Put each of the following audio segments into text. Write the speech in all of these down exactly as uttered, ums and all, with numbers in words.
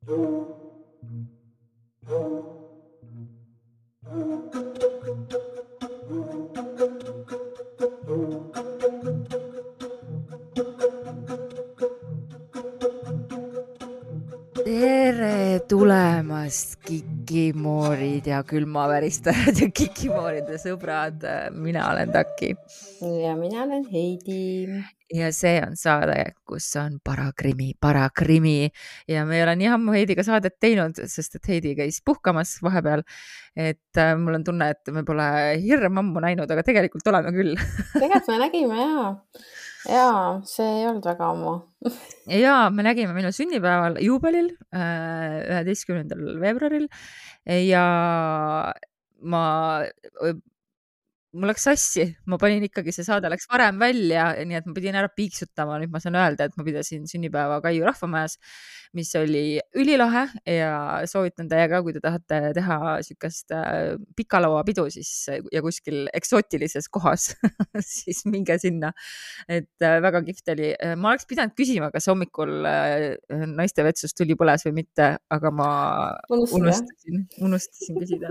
Tere tulemast, kikimoorid ja külmaväristajad ja kikimooride sõbrad. Mina olen Taki. Ja mina olen Heidi. Ja see on saade, kus on parakrimi, parakrimi. Ja me ei ole nii ammu Heidiga saadet teinud, sest et Heidi käis puhkamas vahepeal. Et mul on tunne, et me pole hirm ammu näinud, aga tegelikult oleme küll. Tegelikult me nägime, jaa. Jaa, see ei olnud väga ammu. Ja me nägime minu sünnipäeval juubelil üheteistkümnendal veebruaril ja ma... mul läks sassi, ma panin ikkagi, see saade läks varem välja, nii et ma pidin ära piiksutama. Nüüd ma saan öelda, et ma pidasin sünnipäeva Kaiu rahvamajas, mis oli ülilahe ja soovitan teiega, kui te tahate teha sükest pikalauapidu siis, ja kuskil eksootilises kohas, siis minge sinna. Et väga kihvt oli. Ma oleks pidanud küsima, kas hommikul naiste vetsus tuli põles või mitte, aga ma unustasin, unustasin küsida.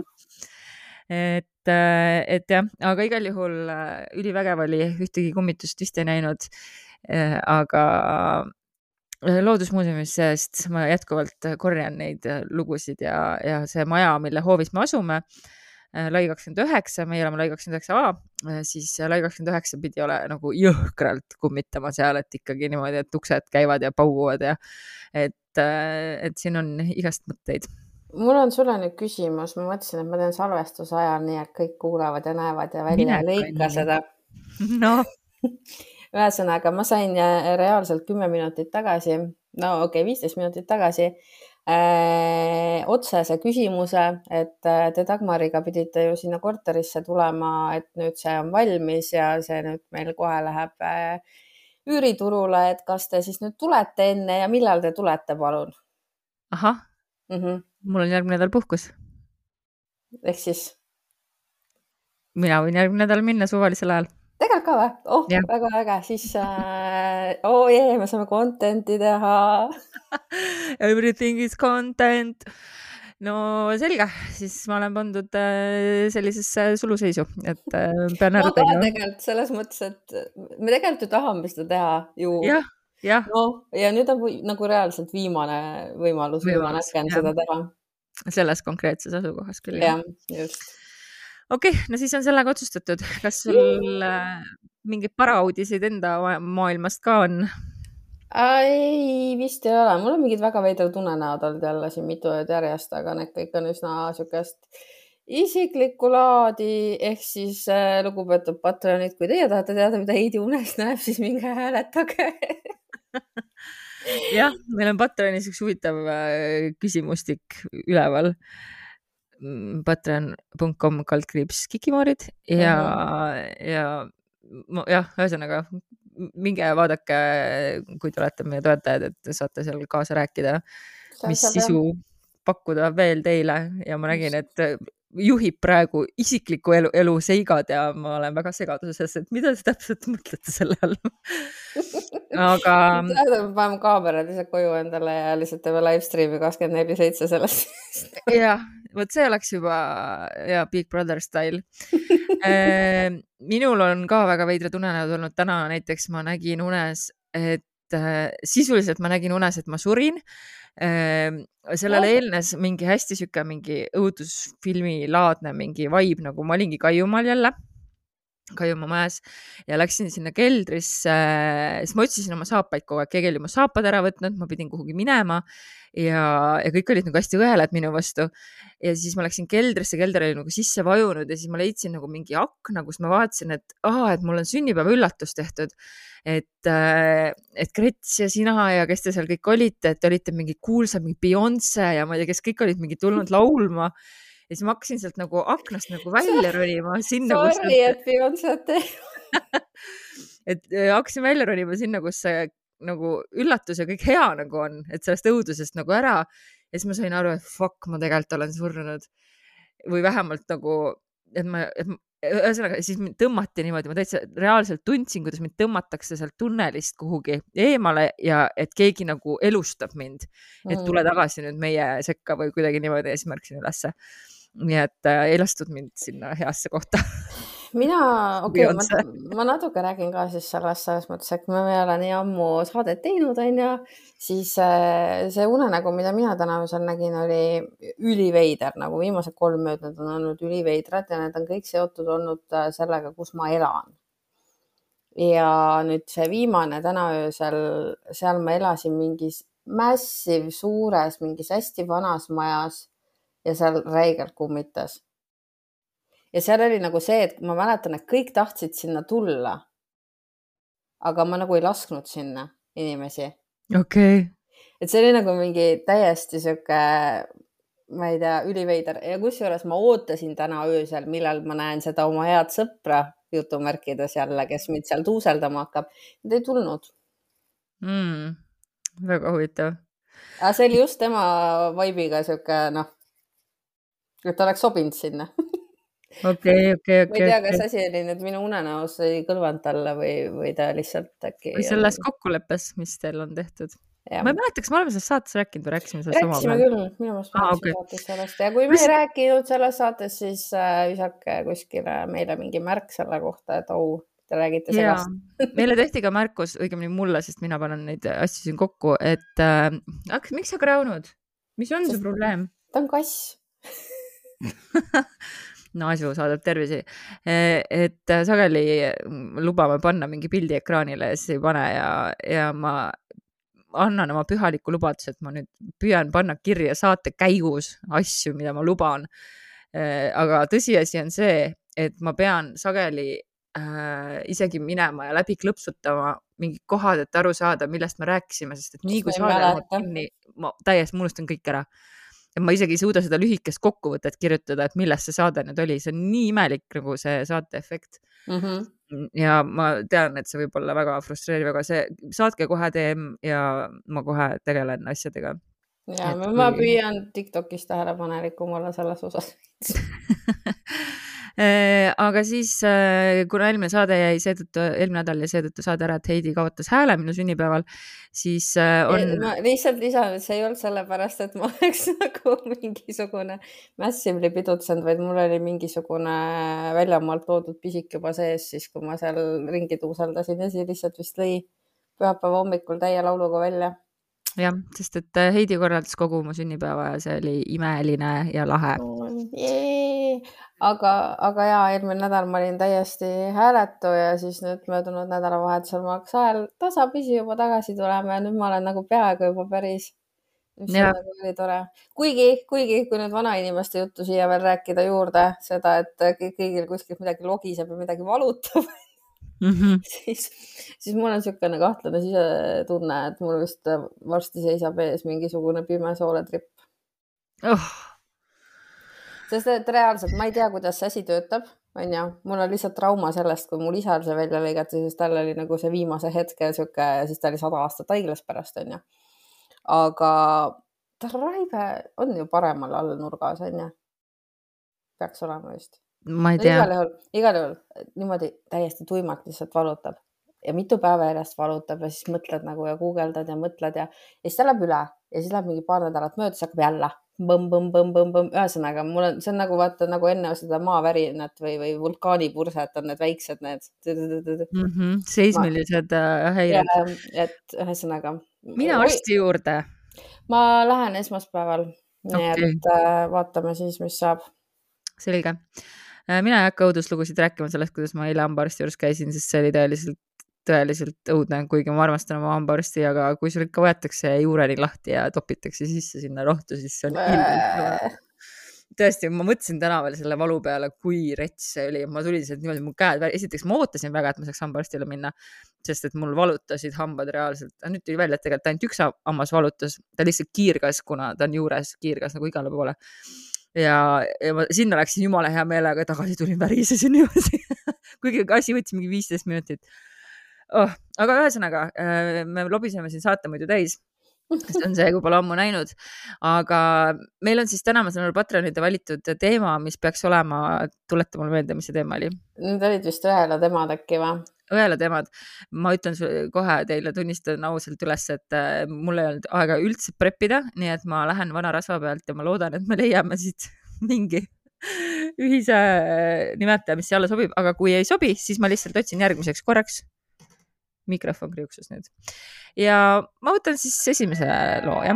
Et, et jah, aga igal juhul ülivägev oli, ühtegi kummitust vist ei näinud, aga Loodusmuuseumis seest ma jätkuvalt korjan neid lugusid ja, ja see maja, mille hoovis me asume, Lai kakskümmend üheksa, meie oleme Lai kakskümmend üheksa A, siis Lai kakskümmend üheksa pidi ole nagu jõhkralt kummitama seal, et ikkagi niimoodi, et uksed käivad ja pauguvad ja et, et siin on igast mõtteid. Mul on sulle nüüd küsimus, ma mõtlesin, et ma teen salvestuse ajal nii, et kõik kuulavad ja näevad ja välja Mine lõika seda. No. Ühesõnaga, ma sain reaalselt kümme minutit tagasi, no okei, okay, viisteist minutit tagasi äh, otsese küsimuse, et te Dagmariga pidite ju sinna korterisse tulema, et nüüd see on valmis ja see nüüd meil kohe läheb äh, üüriturule, et kas te siis nüüd tulete enne ja millal te tulete, palun? Aha. Mhm. Mul on järgmine nädal puhkus. Ehk siis? Mina võin järgmine nädal minna suvalisel ajal. Tegelikult ka või? Oh, ja. Väga äge. Siis, äh, oh jee, me saame contenti teha. Everything is content. No selge, siis ma olen pandud sellisesse suluseisu, et pean ära tegema. Ma tegelikult selles mõttes, et me tegelikult ju tahame seda teha ju. Jah. Ja. No, ja nüüd on nagu reaalselt viimane võimalus, võimalus viimane äkken seda teha. Selles konkreetses asukohas küll. Ja, just. Okei, okay, no siis on sellega otsustatud. Kas sul mingid parauudiseid enda maailmast ka on? Ei, vist ei ole. Mul on mingid väga veidra tunnenäod olnud jälle siin mitu ööd järjest, aga need kõik on üsna sükest isiklikku laadi, ehk siis äh, lugupeetud patronid, kui teie tahate teada, mida Heidi unes näeb, siis minge hääletage. Jah, meil on Patreonis üks huvitav küsimustik üleval. patreon punkt com kaldkriips kikimoorid ja, mm-hmm. ja jah, ühesõnaga minge vaadake, kui te olete meie toetajad, et saate seal kaasa rääkida, mis sisu pakkuda veel teile ja ma nägin, et juhib praegu isikliku elu, elu seigad ja ma olen väga segaduses, et mida te täpselt mõtlete selle all. Aga me paneme kaamerad lihtsalt koju endale ja lihtsalt teeme livestreami kakskümmend neli seitse sellest. Jah, võt see oleks juba ja Big Brother style. Minul on ka väga veidra tunnenäod olnud. Täna näiteks ma nägin unes, et sisuliselt ma nägin unes, et ma surin. Sellele oh. eelnes mingi hästi süke mingi õudusfilmi laadne mingi vibe, nagu ma olingi Kaiumaal jälle, Kaiumaa mäes ja läksin sinna keldrisse, siis ma otsisin oma saapaid kogu aeg, keegi oli mu saapad ära võtnud, ma pidin kuhugi minema ja, ja kõik olid nagu hästi õelad minu vastu ja siis ma läksin keldrisse, kelder oli nagu sisse vajunud ja siis ma leidsin nagu mingi akna, kus ma vaatasin, et aa, et mul on sünnipäeva üllatus tehtud, et, et Krets ja sina ja kes te seal kõik olite, et olite mingi kuulsad, mingi Beyonce ja ma ei tea, kes kõik olid mingi tulnud laulma. Ja siis ma hakkasin sealt nagu aknast nagu välja ronima. Sinna, Sorry, kus... et Beyonce te. et hakkasin välja ronima sinna, kus see nagu üllatus ja kõik hea nagu on, et sellest õudusest nagu ära. Ja siis ma sain aru, et fuck, ma tegelikult olen surnud. Või vähemalt nagu, et ma, et ühesõnaga, siis mind tõmmati niimoodi, ma täitsa reaalselt tundsin, kuidas mind tõmmatakse sealt tunnelist kuhugi eemale ja et keegi nagu elustab mind, et Mm. tule tagasi nüüd meie sekka või kuidagi niimoodi ja siis märkasin ülesse. Nii et äh, ei lastud mind sinna heasse kohta. Mina, okei, okay, Beyonce. ma, ma natuke räägin ka siis sellest selles mõttes, et kui me ei ole nii ammu saadet teinud, on ju, siis äh, see unenägu, mida mina täna öösel nägin, oli üliveider, nagu viimased kolm möödunud on olnud üliveidrad ja need on kõik seotud olnud äh, sellega, kus ma elan. Ja nüüd see viimane täna öösel, seal ma elasin mingis massiv suures, mingis hästi vanas majas ja seal räigelt kummitas. Ja seal oli nagu see, et ma mäletan, et kõik tahtsid sinna tulla, aga ma nagu ei lasknud sinna inimesi. Okei. Et see oli nagu mingi täiesti siuke, ma ei tea, üliveider. Ja kusjuures ma ootasin täna öösel, millal ma näen seda oma head sõpra jutumärkides jälle, kes mind seal tuuseldama hakkab. Need ei tulnud. Mm, väga huvitav. Aga see oli just tema vaibiga siuke, noh, et oleks sobinud sinna. Okei, okei, Ma ei tea, okei. kas asi oli nüüd minu unenäos ei kõlvanud talle või, või ta lihtsalt äkki... Või selles kokkuleppes, mis teil on tehtud. Ja. Ma ei mäleta, kas me oleme selles saates rääkinud või rääkisime selles Rääkisime omavahel? küll, minu meelest Ah, rääkisime okei. saates sellest. Ja kui me Mis- ei rääkinud selles saates, siis äh, visake kuskile meile mingi märk selle kohta, et au, te räägite Jaa. segast. Meile tehti ka märkus, õigemini mulle, sest mina panen neid asju siin kokku, et äh, aga miks sa kraunud? Mis on see Sest- probleem? Ta on kass. Naasu saadab tervisi. Et äh, sageli lubame panna mingi pildi ekraanile ja siis ei pane ja, ja ma annan oma pühaliku lubaduse, et ma nüüd püüan panna kirja saate käigus asju, mida ma luban. Aga tõsiasi on see, et ma pean sageli äh, isegi minema ja läbi klõpsutama mingi kohad, et aru saada, millest me rääkisime, sest et nii Sest kui ma ei saade läheb mäleta. kinni, ma täiesti ma unustan kõik ära. Ja ma isegi ei suuda seda lühikest kokkuvõtet kirjutada, et millest see saade nüüd oli. See on nii imelik nagu see saate efekt. Mm -hmm. Ja ma tean, et see võib olla väga frustreeriv, aga see saatke kohe D M ja ma kohe tegelen asjadega. Ja Et ma, ma kui- püüan TikTokis tähelepanelikum olla selles osas. Aga siis, kuna eelmine saade jäi seetõttu, eelmine nädal ja seetõttu saade ära, et Heidi kaotas hääle minu sünnipäeval, siis on... Ma lihtsalt lisan, et see ei olnud sellepärast, et ma oleks nagu mingisugune massively pidutsenud, vaid mul oli mingisugune väljamaalt toodud pisik juba sees, siis kui ma seal ringi tuuseldasin ja siis lihtsalt vist lõi pühapäeva hommikul täie lauluga välja. Jah, sest et Heidi korraldas kogu mu sünnipäeva ja see oli imeline ja lahe. Jee. Aga, aga jaa, eelmine nädal ma olin täiesti hääletu ja siis nüüd möödunud nädalavahetusel ma hakkas ajal tasapisi juba tagasi tulema ja nüüd ma olen nagu peaaegu juba päris. Mis Ja. on nagu oli tore. Kuigi, kuigi, kui nüüd vanainimeste juttu siia veel rääkida juurde, seda, et kõik- kõigil kuskilt midagi logiseb ja midagi valutab, Mhm. siis, siis mul on niisugune kahtlane sisetunne, et mul vist varsti seisab ees mingisugune pime sooletripp. Oh, Sest et reaalselt ma ei tea, kuidas see asi töötab, on ju. Mul on lihtsalt trauma sellest, kui mul isal see välja lõigati, siis tal oli nagu see viimase hetke siuke, ja siis ta oli sada aastat haiglas pärast, on ju. Aga ta raive on ju paremal all nurgas, on ju. Peaks olema vist. ma ei No, tea. igal juhul, igal juhul niimoodi täiesti tuimalt lihtsalt valutab. Ja mitu päeva järjest valutab ja siis mõtled nagu ja guugeldad ja mõtled ja, ja siis ta läheb üle ja siis läheb mingi paar nädalat mööda, siis hakkab jälle põmm, põmm, põmm, põmm, põmm. Ühesõnaga, mul on, see on nagu vaata nagu enne seda maavärinat või, või vulkaanipurset on need väiksed need. Mhm. Seismilised äh, häired. Ja, et ühesõnaga. Mine arsti juurde. Ma lähen esmaspäeval. Nii Okei. et äh, vaatame siis, mis saab. Selge. Mina ei hakka õuduslugusid rääkima sellest, kuidas ma eile hambaarsti juures käisin, sest see oli tõeliselt, tõeliselt õudne, kuigi ma armastan oma hambaarsti, aga kui sul ikka võetakse juureni lahti ja topitakse sisse sinna rohtu, siis see on ilmselt. Tõesti, ma mõtlesin tänaval selle valu peale, kui rets see oli. Ma tulin sealt niimoodi, mu käed, esiteks ma ootasin väga, et ma saaks hambaarstile minna, sest et mul valutasid hambad reaalselt. Nüüd tuli välja, et tegelikult ainult üks hammas valutas. Ta lihtsalt kiirgas, kuna ta on juures, kiirgas nagu igale poole. Ja, ja ma sinna läksin jumala hea meelega, tagasi tulin värisesin niimoodi. Kuigi asi võttis mingi viisteist minutit. Oh, aga ühesõnaga, me lobiseme siin saate muidu täis. see on see, kui pole ammu näinud. Aga meil on siis täna, ma saan aru, Patreonide valitud teema, mis peaks olema, tuleta mulle meelde, mis see teema oli. Need olid vist õelad emad äkki või? Õelad emad. Ma ütlen kohe teile, tunnistan ausalt üles, et mul ei olnud aega üldse preppida, nii et ma lähen vana rasva pealt ja ma loodan, et me leiame siit mingi ühise nimetaja, mis alla sobib, aga kui ei sobi, siis ma lihtsalt otsin järgmiseks korraks. Mikrofon kriuksus nüüd. Ja ma võtan siis esimese loo, jah.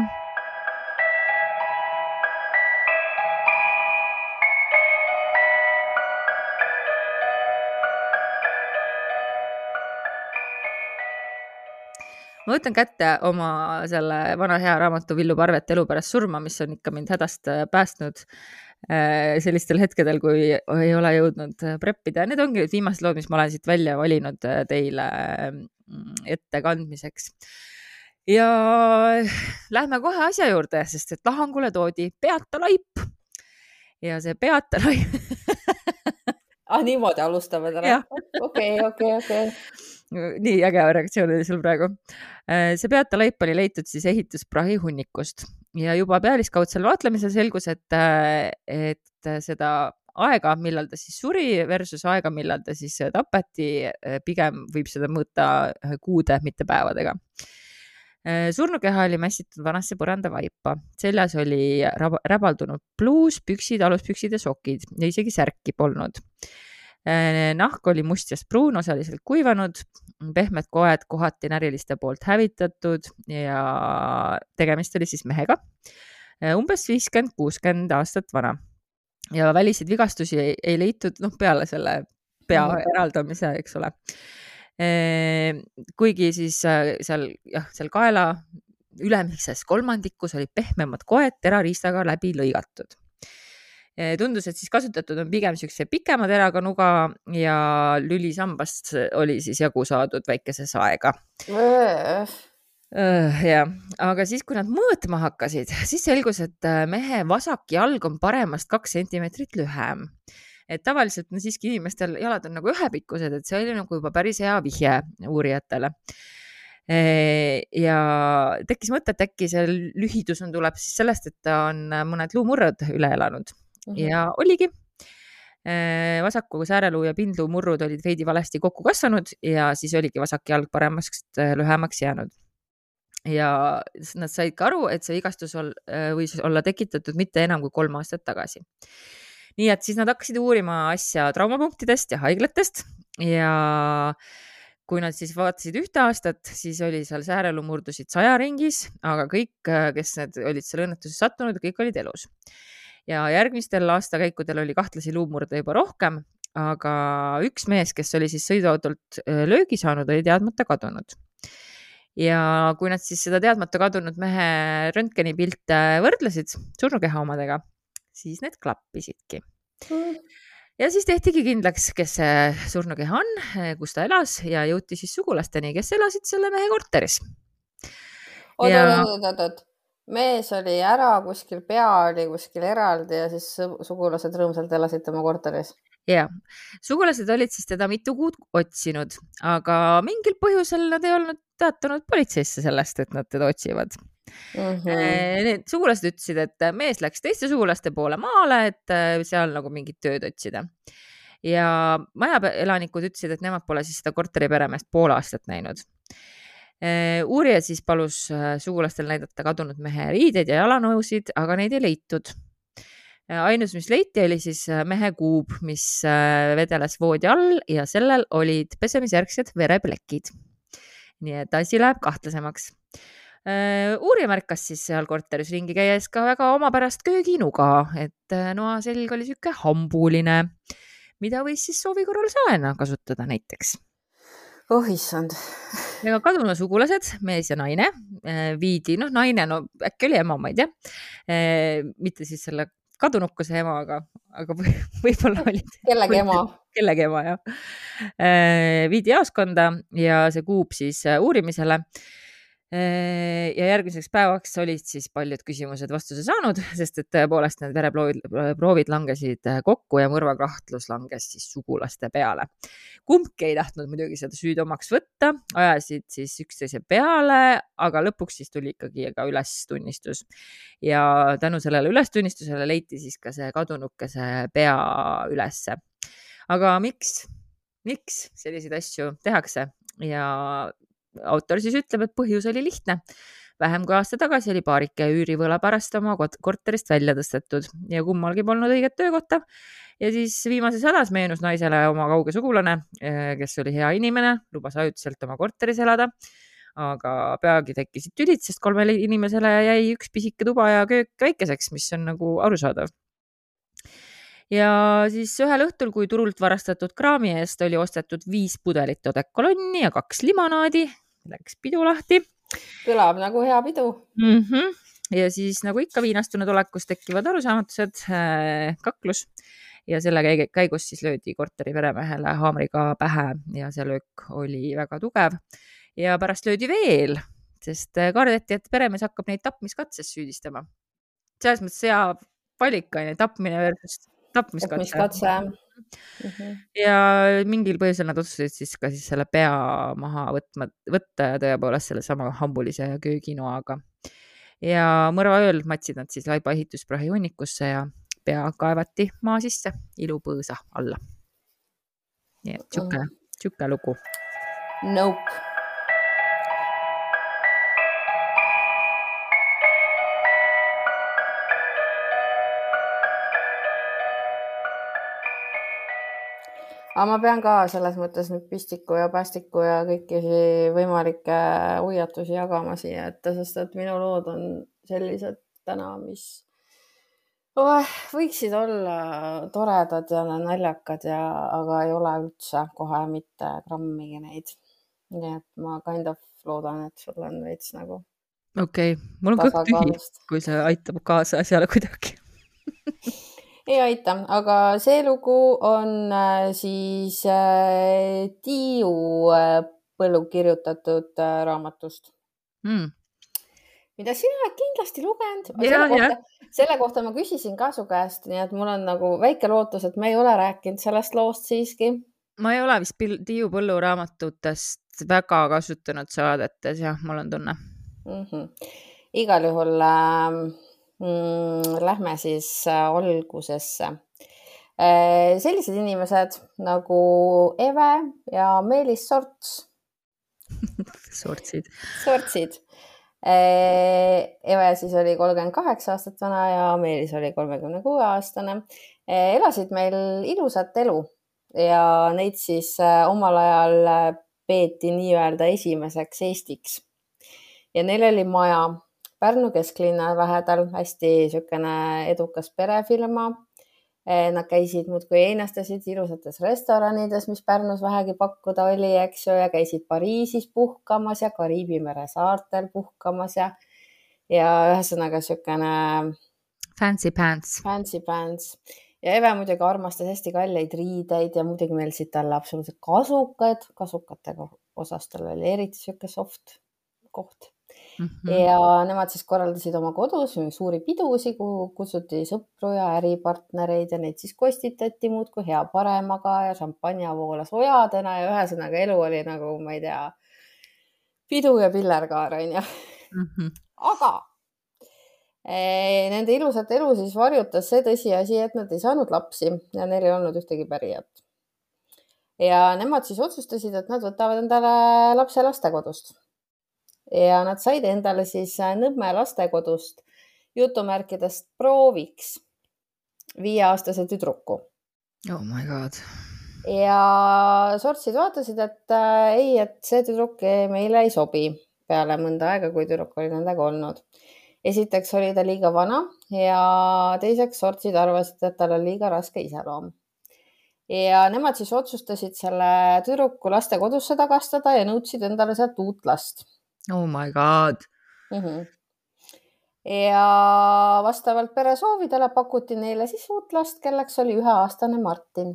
Ma võtan kätte oma selle vana hea raamatu Villu Parvet elu pärast surma, mis on ikka mind hädast päästnud sellistel hetkedel, kui ei ole jõudnud preppida. Need ongi viimased lood, mis ma olen siit välja valinud teile ette kandmiseks. Ja lähme kohe asja juurde, sest et lahangule toodi Beata Laip. Ja see Beata Laip... ah, niimoodi alustame täna? Okei, okei, okei. Nii äge reaktsioon oli sul praegu. See Beata Laip oli leitud siis ehitusprahi hunnikust ja juba pealiskaudsel vaatlemisel selgus, et, et seda aega, millal ta siis suri versus aega, millal ta siis tapeti, pigem võib seda mõõta kuude, mitte päevadega. Surnukeha oli mässitud vanasse põrandavaipa. Seljas oli räbaldunud pluus, püksid, aluspüksid ja sokid ja isegi särki polnud. Nahk oli mustjast pruun, osaliselt kuivanud, pehmed koed kohati näriliste poolt hävitatud ja tegemist oli siis mehega. Umbes viiskümmend kuuskümmend aastat vana. Ja väliseid vigastusi ei, ei leitud noh, peale selle pea eraldamise, eks ole. Kuigi siis seal, jah, seal kaela ülemises kolmandikus oli pehmemad koed terariistaga läbi lõigatud. Tundus, et siis kasutatud on pigem sükse pikema teraga nuga ja lülisambast oli siis jagu saadud väikeses aega. Uh, ja. Aga siis, kui nad mõõtma hakkasid, siis selgus, et mehe vasak jalg on paremast kaks sentimeetrit lühem. Et tavaliselt no siiski inimestel jalad on nagu ühepikkused, et see oli nagu juba päris hea vihje uurijatele. Ja tekkis mõte, et äkki see lühidus on tuleb siis sellest, et ta on mõned luumurrad üle elanud. Ja oligi. Vasaku sääreluu ja pindluu murrud olid veidi valesti kokku kasvanud ja siis oligi vasak jalg paremast lühemaks jäänud. Ja nad said ka aru, et see vigastus võis olla tekitatud mitte enam kui kolm aastat tagasi. Nii et siis nad hakkasid uurima asja traumapunktidest ja haiglatest ja kui nad siis vaatasid ühte aastat, siis oli seal sääreluu murdusid saja ringis, aga kõik, kes need olid seal õnnetuses sattunud, kõik olid elus. Ja järgmistel aastakäikudel oli kahtlasi luumurde juba rohkem, aga üks mees, kes oli siis sõiduautolt löögi saanud, oli teadmata kadunud. Ja kui nad siis seda teadmata kadunud mehe röntgeni pilte võrdlesid surnukeha omadega, siis need klappisidki. Ja siis tehtigi kindlaks, kes see surnukeha on, kus ta elas ja jõuti siis sugulasteni, kes elasid selle mehe korteris. Oot, ja... oot, oot, oot. Mees oli ära, kuskil pea oli kuskil eraldi ja siis sugulased rõõmsalt elasid tema korteris. Ja, sugulased olid siis teda mitu kuud otsinud, aga mingil põhjusel nad ei olnud teatanud politseisse sellest, et nad teda otsivad. Mm-hmm. Need sugulased ütlesid, et mees läks teiste sugulaste poole maale, et seal nagu mingit tööd otsida. Ja majaelanikud ütlesid, et nemad pole siis seda korteri peremeest pool aastat näinud. Uurija siis palus sugulastel näidata kadunud mehe riideid ja jalanõusid, aga neid ei leitud. Ainus, mis leiti, oli siis mehe kuub, mis vedeles voodi all ja sellel olid pesemisjärgsed vereplekid. Nii et asi läheb kahtlasemaks. Uurija märkas siis seal korteris ringi käies ka väga omapärast kööginuga, et noa selg oli süke hambuline, mida võis siis soovi korral saena kasutada näiteks. Oh, issand. Ja kadunu sugulased, mees ja naine, viidi, noh naine, no äkki oli ema, ma ei tea, mitte siis selle kadunukuse ema, aga, aga võib-olla olid. Kellegi ema. Kellegi ema, jah. Viidi jaoskonda ja see kuub siis uurimisele. ja järgmiseks päevaks olid siis paljud küsimused vastuse saanud, sest et tõepoolest need vereproovid proovid langesid kokku ja mõrvakahtlus langes siis sugulaste peale. Kumbki ei tahtnud muidugi seda süüd omaks võtta, ajasid siis üksteise peale, aga lõpuks siis tuli ikkagi ka ülestunnistus. Ja tänu sellele ülestunnistusele leiti siis ka see kadunukese pea ülesse. Aga miks, miks selliseid asju tehakse? Ja autor siis ütleb, et põhjus oli lihtne. Vähem kui aasta tagasi oli paarike üürivõla pärast oma korterist välja tõstetud ja kummalgi polnud õiget töökohta. Ja siis viimases hädas meenus naisele oma kauge sugulane, kes oli hea inimene, lubas ajutiselt oma korteris elada. Aga peagi tekkisid tülid, sest kolmele inimesele jäi üks pisike tuba ja köök väikeseks, mis on nagu arusaadav. Ja siis ühel õhtul, kui turult varastatud kraami eest oli ostetud viis pudelit odekolonni ja kaks limonaadi, läks pidu lahti. Kõlab nagu hea pidu. Mm-hmm. Ja siis nagu ikka viinastunud olekus tekkivad arusaamatused, kaklus ja selle käigus siis löödi korteri peremehele haamriga pähe ja see löök oli väga tugev. Ja pärast löödi veel, sest kardeti, et peremees hakkab neid tapmiskatses süüdistama. Selles mõttes hea valikaine tapmine versus tapmiskatse. Tapmiskatse. Mm-hmm. Ja mingil põhjusel nad otsustasid siis ka siis selle pea maha võtma, võtta ja tõepoolest selle sama hambulise kööginoaga. Ja mõrva ööl matsid nad siis laiba ehitusprahi hunnikusse ja pea kaevati maa sisse ilupõõsa alla. Nii et tšuke, tšuke lugu. Nope. Aga ma pean ka selles mõttes nüüd pistiku ja päästiku ja kõiki võimalikke hoiatusi jagama siia, et sest et minu lood on sellised täna, mis oh, võiksid olla toredad ja naljakad, ja, aga ei ole üldse kohe mitte grammigi neid. Nii et ma kind of loodan, et sul on veits nagu okei, okay. Mul on kõht tühi, kui see aitab kaasa asjale kuidagi. Ei aita, aga see lugu on siis Tiiu Põllu kirjutatud raamatust. Mm. Mida sina oled kindlasti lugenud. Ja, selle, kohta, selle kohta ma küsisin ka su käest, nii et mul on nagu väike lootus, et me ei ole rääkinud sellest loost siiski. Ma ei ole vist Tiiu Põllu raamatutest väga kasutanud saadetes, jah, mul on tunne. Mm-hmm. Igal juhul... Mm, lähme siis algusesse. Sellised inimesed nagu Eve ja Meelis Sorts. Sortsid. Sortsid. Eve siis oli kolmkümmend kaheksa aastat vana ja Meelis oli kolmekümne kuue aastane. Elasid meil ilusat elu ja neid siis omal ajal peeti nii-öelda esimeseks Eestiks. Ja neil oli maja Pärnu kesklinna lähedal, hästi sükene edukas perefirma. Nad käisid muudkui einastasid ilusates restoranides, mis Pärnus vähegi pakkuda oli, eks ju, ja käisid Pariisis puhkamas ja Kariibi mere saartel puhkamas ja, ja ühesõnaga sükene fancy pants. Fancy pants. Ja Eve muidugi armastas hästi kalleid riideid ja muidugi meeldisid talle absoluutselt kasukad. Kasukatega osas tal oli eriti süke soft koht. Mm-hmm. Ja nemad siis korraldasid oma kodus suuri pidusi, kuhu kutsuti sõpru ja äripartnereid ja neid siis kostitati muudkui hea paremaga ja šampanja voolas ojadena ja ühesõnaga elu oli nagu, ma ei tea, pidu ja pillerkaar, on ju. Mm-hmm. Aga e, nende ilusat elu siis varjutas see tõsiasi, et nad ei saanud lapsi ja neil ei olnud ühtegi pärijat. Ja nemad siis otsustasid, et nad võtavad endale lapse lastekodust. Ja nad said endale siis Nõmme lastekodust jutumärkidest prooviks viieaastase tüdruku. Oh my god. Ja Sortsid vaatasid, et äh, ei, et see tüdruk meile ei sobi peale mõnda aega, kui tüdruk oli nendega olnud. Esiteks oli ta liiga vana ja teiseks Sortsid arvasid, et tal on liiga raske iseloom. Ja nemad siis otsustasid selle tüdruku lastekodusse tagastada ja nõudsid endale sealt uut last. Oh my god. Mm-hmm. Ja vastavalt pere soovidele pakuti neile siis uut last, kelleks oli üheaastane Martin.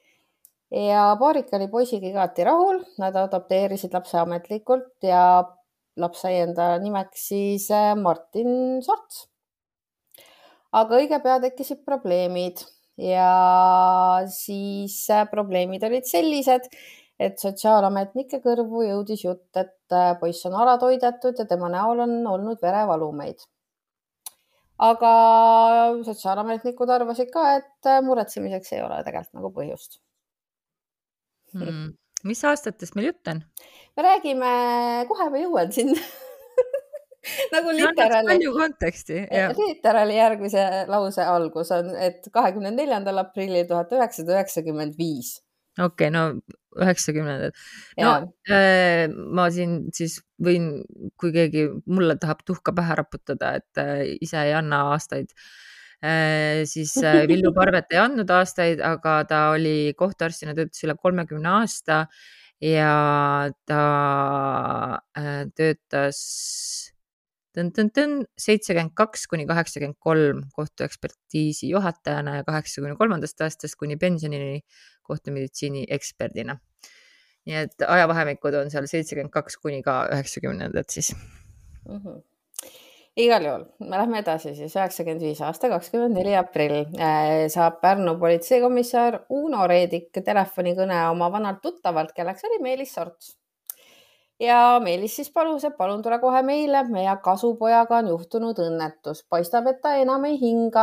Ja paarik oli poisiga igati rahul, nad adopteerisid lapse ametlikult ja laps sai enda nimeks siis Martin Sorts. Aga õige pea tekkisid probleemid ja siis probleemid olid sellised, et sotsiaalametnike kõrvu jõudis jutt, et poiss on alatoidetud ja tema näol on olnud verevalumeid. Aga sotsiaalametnikud arvasid ka, et muretsemiseks ei ole tegelikult nagu põhjust. Hmm. Mis aastatest meil jutt on? Me räägime, kohe ma jõuan sinna. Nagu literaali, palju konteksti. Literaali järgmise lause algus on, et kahekümne neljandal aprillil tuhat üheksasada üheksakümmend viis. Okei, okay, no üheksakümnendad. No äh, ma siin siis võin, kui keegi mulle tahab tuhka pähe raputada, et äh, ise ei anna aastaid. Äh, siis äh, Villu Parvet ei andnud aastaid, aga ta oli kohtuarstina töötas üle kolmekümne aasta ja ta äh, töötas seitsekümmend kaks kuni kaheksakümmend kolm kohtuekspertiisi juhatajana ja kaheksakümne kolmandast aastast kuni pensionini kohtumeditsiini eksperdina. Nii et ajavahemikud on seal seitsekümmend kaks kuni ka üheksakümnendad siis. Mm -hmm. Igal juhul, me lähme edasi siis üheksakümmend viis aasta kakskümmend neli aprill saab Pärnu politseikomissar Uno Reedik telefonikõne oma vanalt tuttavalt, kelleks oli Meelis Sorts. Ja Meelis siis palus, et palun tule kohe meile, meie kasupojaga on juhtunud õnnetus. Paistab, et ta enam ei hinga.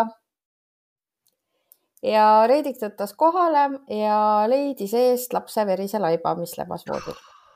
Ja Reedik tõttas kohale ja leidis eest lapse verise laiba, mis lebas voodil.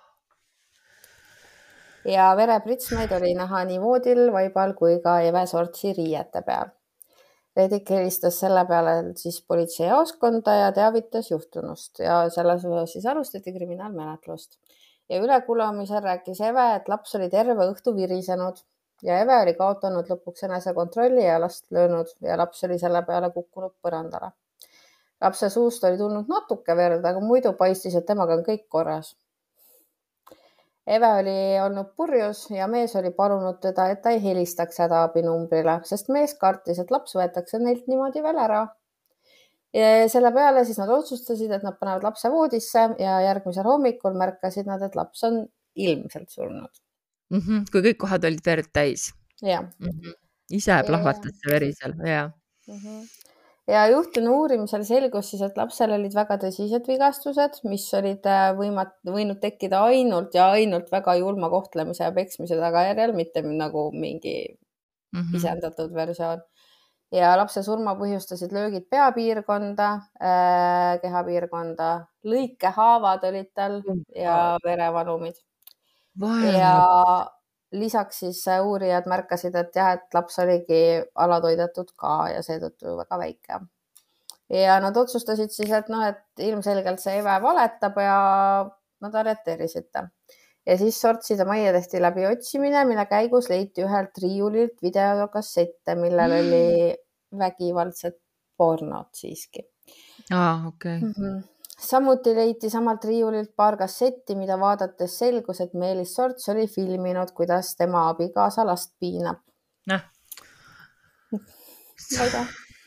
Ja verepritsmeid oli näha nii voodil, vaibal kui ka Eve Sortsi riiete peal. Reedik helistas selle peale siis politseijaoskonda ja teavitas juhtunust ja selles osas siis alustati kriminaalmenetlust. Ja ülekuulamisel rääkis Eve, et laps oli terve õhtu virisenud ja Eve oli kaotanud lõpuks enese kontrolli ja last löönud ja laps oli selle peale kukkunud põrandale. Lapse suust oli tulnud natuke verd, aga muidu paistis, et temaga on kõik korras. Eve oli olnud purjus ja mees oli palunud teda, et ta ei helistaks hädaabinumbrile, sest mees kartis, et laps võetakse neilt niimoodi veel ära. Ja selle peale siis nad otsustasid, et nad panevad lapse voodisse ja järgmisel hommikul märkasid nad, et laps on ilmselt surnud. Mm -hmm, kui kõik kohad olid verd täis. Ja. Mm -hmm. Ise plahvatas see veri seal, ja. Mm -hmm. Ja juhtunu uurimisel selgus siis, et lapsel olid väga tõsised vigastused, mis olid võimat, võinud tekkida ainult ja ainult väga julma kohtlemise ja peksmise tagajärjel, mitte nagu mingi mm -hmm. isendatud versioon. Ja lapse surma põhjustasid löögid peapiirkonda, äh, kehapiirkonda, lõikehaavad olid tal ja verevalumid. Vaevne. Ja lisaks siis uurijad märkasid, et jah, et laps oligi alatoidetud ka ja seetõttu väga väike. Ja nad otsustasid siis, et noh, et ilmselgelt see Eve valetab ja nad arreteerisid ta. Ja siis Sortside majja tehti läbi otsimine, mille käigus leiti ühelt riiulilt videokassette, millel oli vägivaldset pornot siiski. Aa, okei. Okay. Mm -hmm. Samuti leiti samalt riiulilt paar kassetti, mida vaadates selgus, et Meelis Sorts oli filminud, kuidas tema abikaasa last piinab. Näh. Ma ei tea.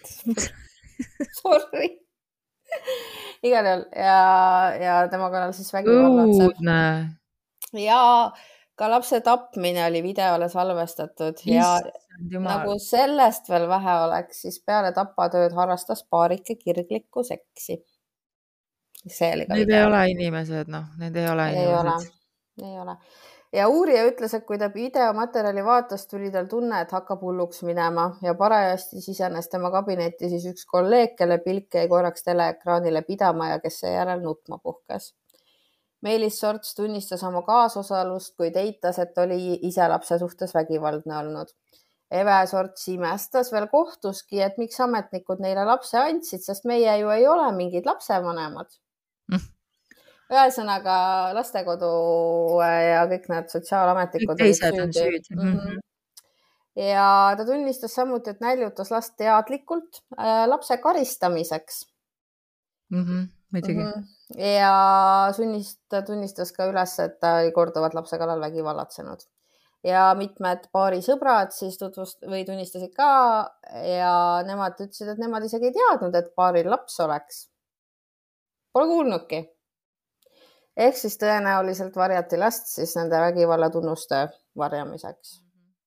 Sorry. Igal juhul ja, ja tema kallal siis vägivallatseb. Ja ka lapse tapmine oli videole salvestatud ja nagu sellest veel vähe oleks, siis peale tapatööd harrastas paarike kirglikku seksi. Need video. Ei ole inimesed, noh, need ei ole ei inimesed. Ole. Ei ole. Ja uurija ütles, et kui ta videomaterjali vaatas, tuli tal tunne, et hakkab hulluks minema ja parajasti sisenes tema kabinetti siis üks kolleeg, kelle pilk jäi korraks teleekraanile pidama ja kes seejärel nutma puhkes. Meelis Sorts tunnistas oma kaasosalust, kuid eitas, et oli ise lapse suhtes vägivaldne olnud. Eve Sorts imestas veel kohtuski, et miks ametnikud neile lapse andsid, sest meie ju ei ole mingid lapsevanemad. Mm. Ühesõnaga lastekodu ja kõik need sotsiaalametnikud olid süüdi. Mm -hmm. Ja ta tunnistas samuti, et näljutas last teadlikult äh, lapse karistamiseks. Mm -hmm. Muidugi. Mm -hmm. Ja sunnist, ta tunnistas ka üles, et ta oli korduvalt lapse kallal vägivallatsenud. Ja mitmed paari sõbrad siis tutvust või tunnistasid ka ja nemad ütlesid, et nemad isegi ei teadnud, et paaril laps oleks. Pole kuulnudki. Ehk siis tõenäoliselt varjati last siis nende vägivallatunnuste varjamiseks.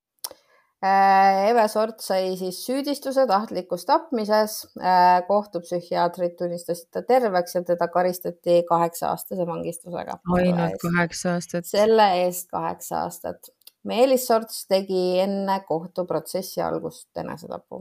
Eve Sort sai siis süüdistuse tahtlikus tapmises. Kohtupsühhiaatrid tunnistasid ta terveks ja teda karistati kaheksa aastase vangistusega. Ainult kaheksa aastat. Selle eest kaheksa aastat. Meelis Sorts tegi enne kohtuprotsessi algust enesetapu.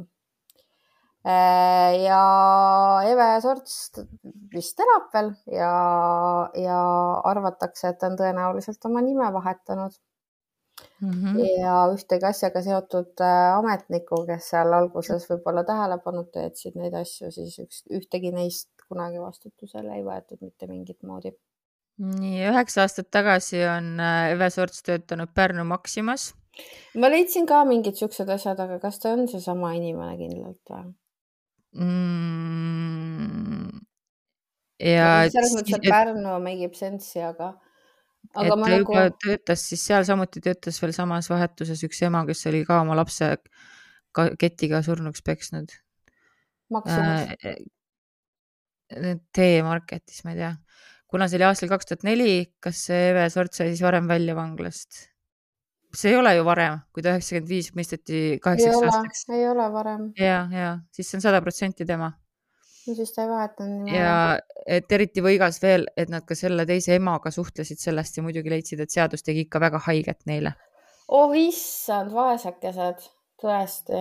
Ja Eve Sorts vist elab veel ja, ja arvatakse, et ta on tõenäoliselt oma nime vahetanud. Mm -hmm. Ja ühtegi asjaga seotud ametniku, kes seal alguses võib-olla tähelepanuta jätsid neid asju, siis üks, ühtegi neist kunagi vastutusele ei võetud mitte mingit moodi. Nii, üheksa aastat tagasi on Eve Sorts töötanud Pärnu Maximas. Ma leidsin ka mingid siuksed asjad, aga kas ta on see sama inimene kindlalt või? Mm, ja selles mõttes, et Pärnu make sense'i, aga Aga et ta juba nagu... töötas, siis seal samuti töötas veel samas vahetuses üks ema, kes oli ka oma lapse ketiga surnuks peksnud. Maximus. T-Marketis, ma ei tea. Kuna see oli aastal kaks tuhat neli, kas see Eve Sort sai siis varem välja vanglast? See ei ole ju varem, kui ta üheksakümmend viis mõisteti kaheksaks aastaks. Ei ole varem. Ja, ja, siis see on sada protsenti tema. No siis ta ei vahetanud nime. Ja et eriti võigas veel, et nad ka selle teise emaga suhtlesid sellest ja muidugi leidsid, et seadus tegi ikka väga haiget neile. Oh issand, vaesakesed, tõesti.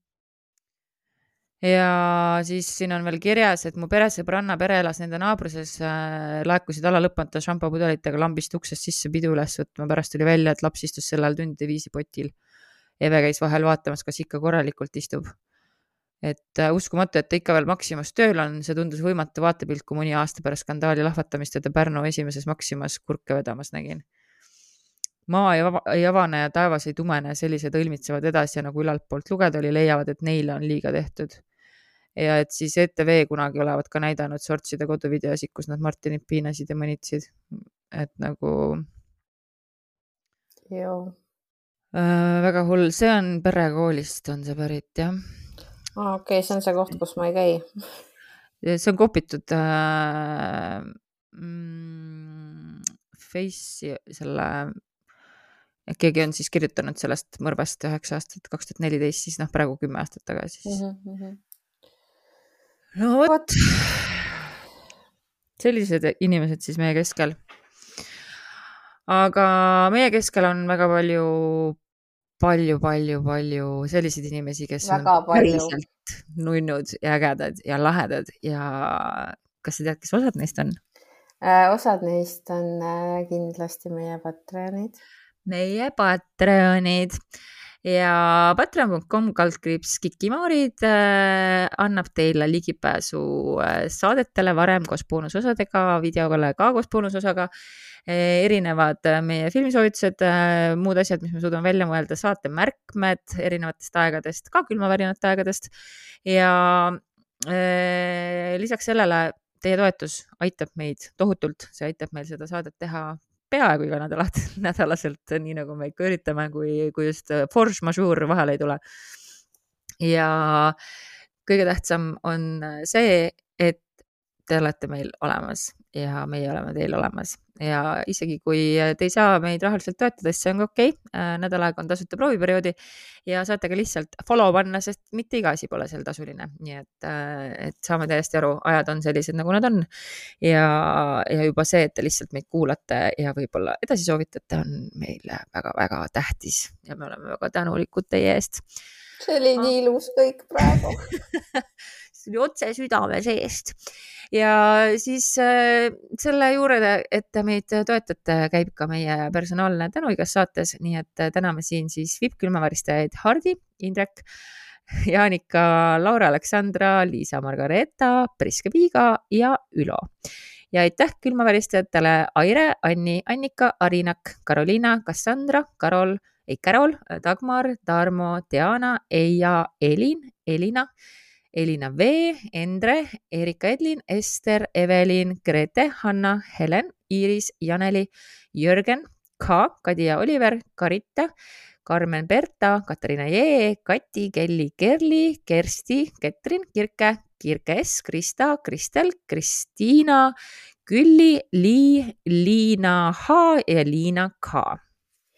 Ja siis siin on veel kirjas, et mu peresõbranna pere elas nende naabruses, äh, laekusid ala lõpmata šampopudelitega lambist uksest sisse pidu üles võtma. Pärast tuli välja, et laps istus sellel tundide viisi potil. Eve käis vahel vaatamas, kas ikka korralikult istub. Et uh, uskumatu, et ta ikka veel Maximas tööl on, see tundus võimatu vaatepilt, kui mõni aasta pärast skandaali lahvatamist teda Pärnu esimeses Maximas kurke vedamas nägin. Maa ei avane ja taevas ei tumene, sellised õlmitsevad edasi ja nagu ülalt poolt lugeda oli, leiavad, et neile on liiga tehtud. Ja et siis E T V kunagi olevat ka näidanud Sortside koduvideosid, kus nad Martinit piinasid ja mõnitsid. Et nagu... Joo. Äh, väga hull. See on perekoolist, on see pärit, jah. Ah, okei, okay, see on see koht, kus ma ei käi. See on kopitud äh, mm, Face'i selle, keegi on siis kirjutanud sellest mõrvast üheksa aastat, kaks tuhat neliteist, siis noh, praegu kümme aastat tagasi. Siis. Mm -hmm. No vot, sellised inimesed siis meie keskel. Aga meie keskel on väga palju palju, palju, palju selliseid inimesi, kes väga on päriselt nunnud ja ägedad ja lahedad ja kas sa tead, kes osad neist on? Äh, osad neist on äh, kindlasti meie Patreonid. Meie Patreonid ja patreon punkt com kaldkriips Kikimoorid äh, annab teile ligipääsu äh, saadetele varem koos boonusosadega, videogale ka koos boonusosaga. Erinevad meie filmisoovitused, muud asjad, mis me suudame välja mõelda, saate märkmed erinevatest aegadest, ka külmavärinate aegadest ja e, lisaks sellele teie toetus aitab meid tohutult, see aitab meil seda saadet teha peaaegu iga nädalat, nädalaselt, nii nagu me ikka üritame, kui, kui just force majeure vahele ei tule. Ja kõige tähtsam on see, et te olete meil olemas ja meie oleme teil olemas. Ja isegi kui te ei saa meid rahaliselt toetada, siis see on okei. Nädal aega on tasuta prooviperioodi ja saate ka lihtsalt follow panna, sest mitte iga asi pole seal tasuline. Nii et, et saame täiesti aru, ajad on sellised, nagu nad on. Ja, ja juba see, et te lihtsalt meid kuulate ja võib-olla edasi soovitate, on meile väga-väga tähtis ja me oleme väga tänulikud teie eest. See oli ah. nii ilus kõik praegu. See oli otse südame seest. Ja siis äh, selle juurde, et te meid toetate, käib ka meie personaalne tänu igas saates, nii et täname siin siis V I P külmavaristajaid Hardi, Indrek, Jaanika, Laura, Aleksandra, Liisa, Margareta, Priske Piiga ja Ülo. Ja aitäh külmaväristajatele Aire, Anni, Annika, Arinak, Karoliina, Kassandra, Karol, ei Karol, Dagmar, Tarmo, Diana, Eija, Elin, Elina, Elina V, Endre, Erika Edlin, Ester, Evelin, Grete, Hanna, Helen, Iiris, Janeli, Jörgen, K, Kadia Oliver, Karita, Karmen Berta, Katariina J, Kati, Kelly, Kerli, Kersti, Ketrin, Kirke, Kirke S, Krista, Kristel, Kristiina, Külli, Lii, Liina H ja Liina K.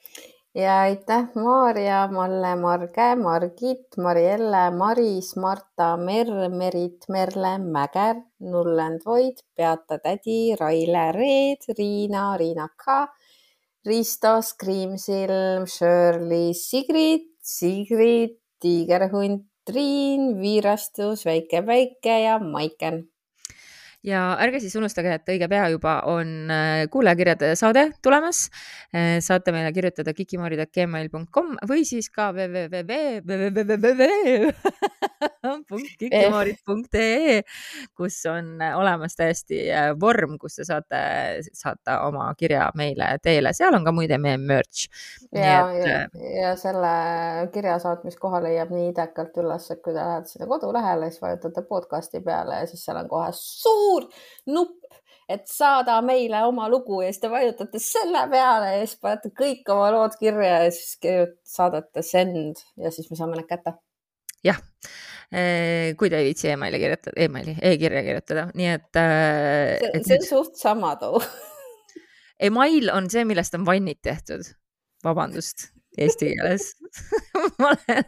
ja aitäh Maarja, Malle, Marge, Margit, Marielle, Maris, Marta, Mer, Merit, Merle, Mäger, Nullend Void, Beata Tädi, Raile, Reet, Riina, Riina K, Risto, Screamsilm, Shirley, Sigrid, Sigrid, Tiigerhunt, Triin, Viirastus, Väike Päike ja Maiken. ja ärge siis unustage, et õige pea juba on kuulajakirjade saade tulemas. Saate meile kirjutada kikimoorid at gmail dot com või siis ka www punkt kikimoorid punkt ee, kus on olemas täiesti vorm, kus te saate saata oma kirja meile teele. Seal on ka muide meie merch. Ja, ja, ja selle kirja saatmiskoha leiab nii idekalt üles, et kui te lähed sinna kodulehele, siis vajutate podcasti peale ja siis seal on kohe suur nupp, et saada meile oma lugu ja siis te vajutate selle peale ja siis panete kõik oma lood kirja ja siis saadate send ja siis me saame need kätte. Jah, kui te ei viitsi e-maili kirjutada, e-maili, e-kirja kirjutada, nii et... See, et see on suht sama too. E-mail on see, millest on vannid tehtud. Vabandust, eesti keeles. Ma olen...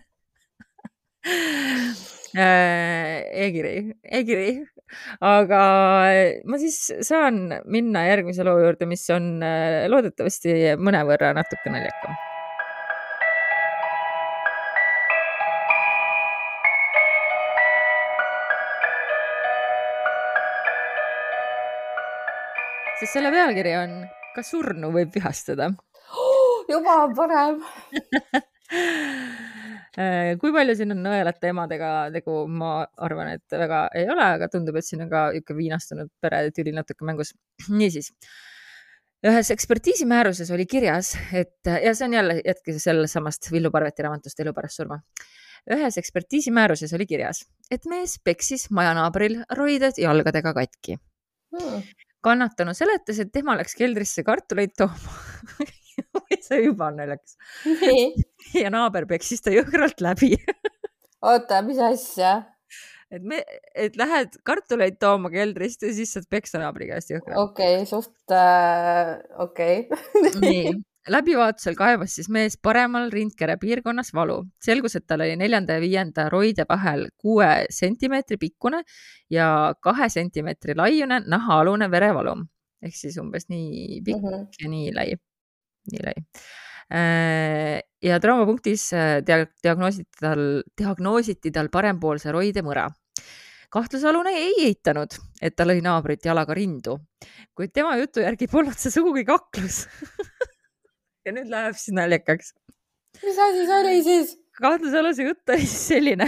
E-kiri, e-kiri. Aga ma siis saan minna järgmise loo juurde, mis on loodetavasti mõnevõrra natuke naljakam. Sest selle pealkiri on, kas surnu võib vihastada? Oh, juba on parem. Kui palju siin on nõelate emadega tegu, ma arvan, et väga ei ole, aga tundub, et siin on ka ikka viinastunud pere tüli natuke mängus. Niisiis, ühes ekspertiisimääruses oli kirjas, et, ja see on jälle jätke selle samast Villu Parveti raamatust Elu pärast surma. Ühes ekspertiisimääruses oli kirjas, et mees peksis majanaabril roided jalgadega katki. Hmm. Kannatanu seletas, et tema läks keldrisse kartuleid tooma. See juba on naljakas. Ja naaber peksis ta jõhkralt läbi. Oota, mis asja? Et, me, et lähed kartuleid tooma keldrist ja siis saad peksa naabri käest jõhkralt. Okei, okay, suht äh, okei. Okay. Nii. Läbivaatusel kaevas siis mees paremal rindkere piirkonnas valu. Selgus, et tal oli neljanda ja viienda roide vahel kuue sentimeetri pikkune ja kahe sentimeetri laiune nahaalune verevalum. Ehk siis umbes nii pikk mm-hmm. ja nii lai. Nii lai. Ja traumapunktis diagnoositi tal, diagnoositi tal parempoolse roide mõra. Kahtlusalune ei eitanud, et ta lõi naabrit jalaga rindu, kuid tema jutu järgi polnud see sugugi kaklus. Ja nüüd läheb siis naljakaks. Mis asi see oli siis? Kahtlusaluse jutt oli siis selline.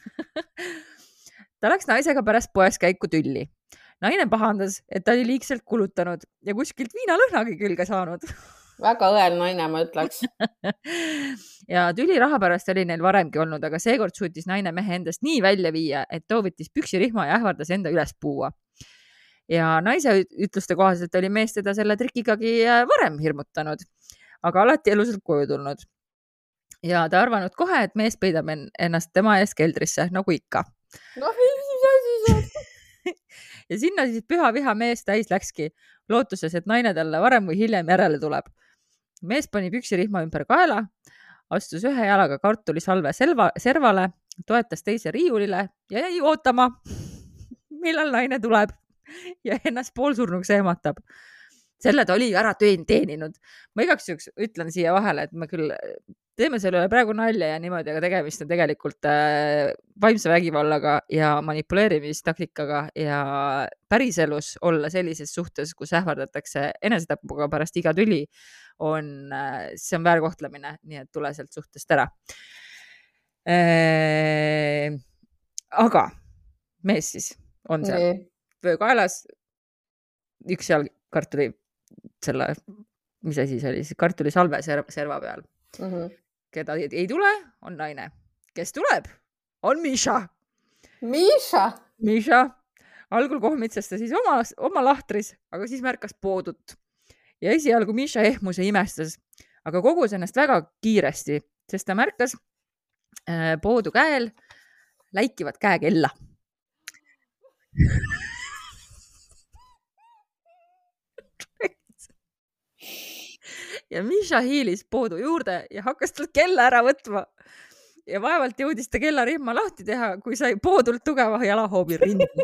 Ta läks naisega pärast poes käiku tülli. Naine pahandas, et ta oli liigselt kulutanud ja kuskilt viinalõhnagi külge saanud. Väga õel naine, ma ütleks. Ja tüli raha pärast oli neil varemgi olnud, aga seekord suutis naine mehe endast nii välja viia, et toovitis püksirihma ja ähvardas enda üles puua. Ja naise ütluste kohaselt oli mees teda selle trikigagi varem hirmutanud, aga alati elusalt koju tulnud. Ja ta arvanud kohe, et mees peidab ennast tema ees keldrisse, nagu ikka. No, mis asi see? Ja sinna siis püha viha mees täis läkski, lootuses, et naine talle varem või hiljem järele tuleb. Mees pani püksirihma ümber kaela, astus ühe jalaga kartulisalve selva, servale, toetas teise riiulile ja jäi ootama, millal naine tuleb ja ennast poolsurnuks ehmatab. Selle ta oli ära teeninud. Ma igaks juhuks ütlen siia vahele, et me küll teeme selle praegu nalja ja niimoodi, aga tegemist on tegelikult äh, vaimse vägivallaga ja manipuleerimistaktikaga ja päriselus olla sellises suhtes, kus ähvardatakse enesetapuga pärast iga tüli, on, äh, see on väärkohtlemine, nii et tule sealt suhtest ära. Äh, aga mees siis on seal vöökaelas, üks seal kartuli selle, mis asi see oli, kartulisalve serva peal. Mm-hmm. Keda ei tule, on naine. Kes tuleb, on Misha. Misha? Misha. Algul kohmitsas ta siis oma, oma lahtris, aga siis märkas poodut. Ja esialgu Misha ehmus ja imestas, aga kogus ennast väga kiiresti, sest ta märkas äh, poodu käel läikivat käekella. ja Misha hiilis poodu juurde ja hakkas tal kella ära võtma. Ja vaevalt jõudis ta kellarimma lahti teha, kui sai poodult tugeva jalahoobi rindu.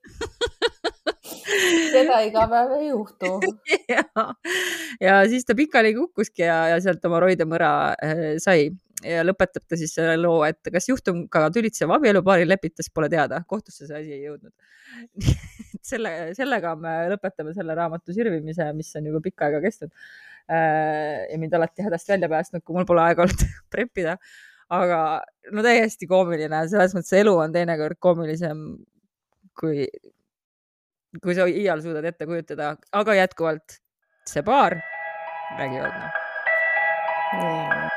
Seda iga päev ei juhtu. ja, ja siis ta pikali kukkuski ja, ja sealt oma roidemõra äh, sai. Ja lõpetab ta siis selle loo, et kas juhtum ka tülitseva abielupaari lepitas, pole teada. Kohtusse see asi ei jõudnud. selle, sellega me lõpetame selle raamatu sirvimise, mis on juba pikka aega kestnud. Äh, ja mind alati hädast välja päästnud, kui mul pole aega olnud preppida. Aga no täiesti koomiline. Selles mõttes elu on teinekord koomilisem, kui, kui sa iial suudad ette kujutada. Aga jätkuvalt see paar vägivaldne. Yeah.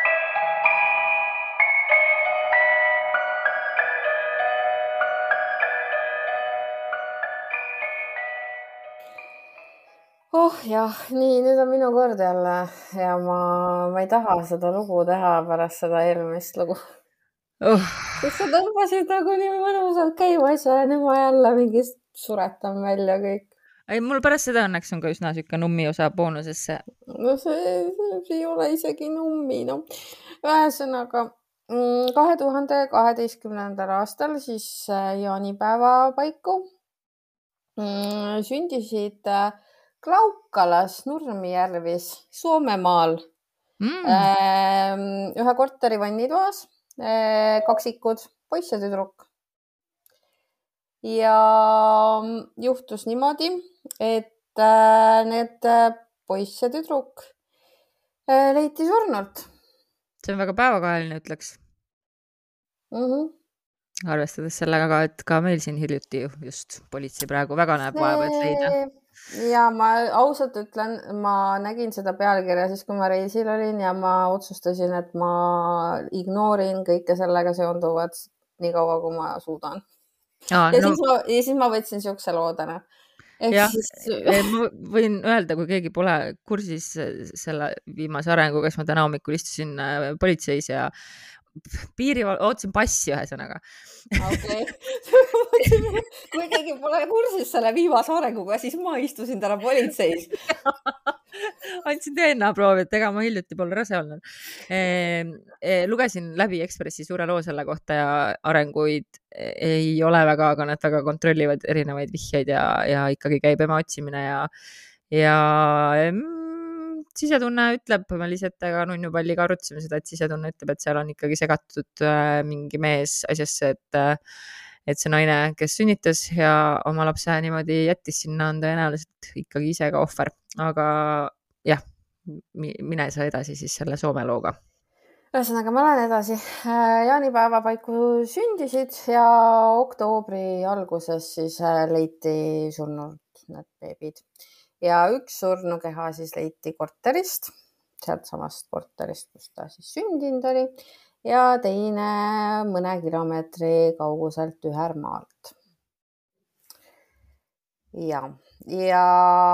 Oh jah, nii, nüüd on minu kord jälle ja ma, ma ei taha seda lugu teha pärast seda eelmist lugu. Oh. Sest sa tõmbasid nagu nii mõnusalt käima asja ja nüüd ma jälle mingi suretan välja kõik. Ei, mul pärast seda õnneks on ka üsna siuke nummi osa boonusesse. No see, see ei ole isegi nummi, no. Ühesõnaga, kahe tuhande kaheteistkümnendal aastal siis jaanipäeva paiku sündisid Klaukalas Nurmijärvis Soomemaal mm. ühe korteri vannitoas, kaksikud, poiss ja tüdruk. Ja juhtus niimoodi, et need poiss ja tüdruk leiti surnult. See on väga päevakajaline, ütleks. Mm-hmm. Arvestades sellega, et ka meil siin hiljuti just politsei praegu väga näeb vaeva, et leida. Ja ma ausalt ütlen, ma nägin seda pealkirja siis, kui ma reisil olin ja ma otsustasin, et ma ignoorin kõike sellega seonduvat nii kaua, kui ma suudan. Aa, ja, no... siis ma, ja siis ma võtsin siukse loodana. Jah, siis... ma võin öelda, kui keegi pole kursis selle viimase arenguga, kes ma täna hommikul istusin politseis ja piirival, ootsin passi ühesõnaga. Okay. kui keegi pole kursis selle viimase arenguga, siis ma istusin täna politseis. Andsin D N A proovi, et ega ma hiljuti pole rase olnud. E, e, lugesin läbi Ekspressi suure loo selle kohta ja arenguid ei ole väga, aga nad väga kontrollivad erinevaid vihjeid ja, ja ikkagi käib ema otsimine ja, ja sisetunne ütleb, me Lisetega nunnupalliga arutasime seda, et sisetunne ütleb, et seal on ikkagi segatud äh, mingi mees asjasse, et, äh, et see naine, kes sünnitas ja oma lapse niimoodi jättis sinna, on tõenäoliselt ikkagi ise ka ohver. Aga jah, mine sa edasi siis selle Soome looga. Ühesõnaga, ma lähen edasi. Jaanipäeva paiku sündisid ja oktoobri alguses siis leiti surnult need beebid. Ja üks surnukeha siis leiti korterist, sealt samast korterist, kus ta siis sündinud oli, ja teine mõne kilomeetri kauguselt Ühermaalt. Ja, ja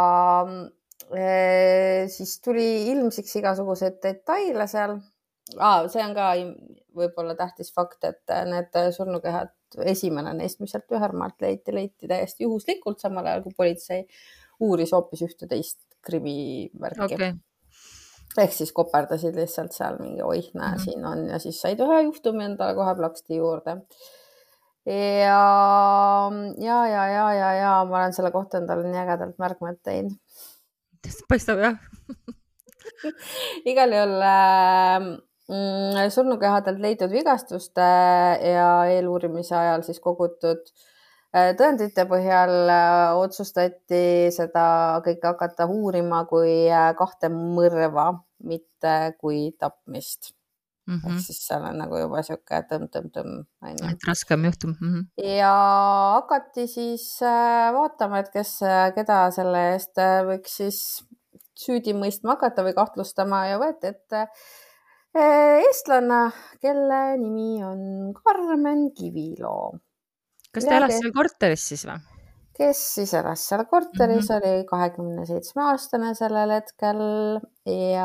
e, siis tuli ilmsiks igasuguseid detaile seal. Ah, see on ka võib-olla tähtis fakt, et need surnukehad, esimene neist, mis sealt Ühermaalt leiti, leiti täiesti juhuslikult, samal ajal kui politsei uuris hoopis ühte teist krimivärki. Okay. Ehk siis koperdasid lihtsalt seal mingi oih, näe, mm-hmm. siin on ja siis said ühe juhtumi endale kohe plaksti juurde. Ja, ja, ja, ja, ja, ja ma olen selle kohta endale nii ägedalt märkmed teinud. Paistab, jah. Igal juhul äh, surnukehadelt leitud vigastuste ja eeluurimise ajal siis kogutud tõendite põhjal otsustati seda kõike hakata uurima kui kahte mõrva, mitte kui tapmist. Mm-hmm. Ehk siis seal on nagu juba siuke tõmm-tõmm-tõmm. Et raskem juhtum. Mm-hmm. Ja hakati siis vaatama, et kes, keda selle eest võiks siis süüdi mõistma hakata või kahtlustama ja võeti, et eestlanna, kelle nimi on Karmen Kiviloo. Kas ta elas seal korteris siis või? Kes siis elas seal korteris, mm-hmm. oli kahekümne seitsme aastane sellel hetkel ja,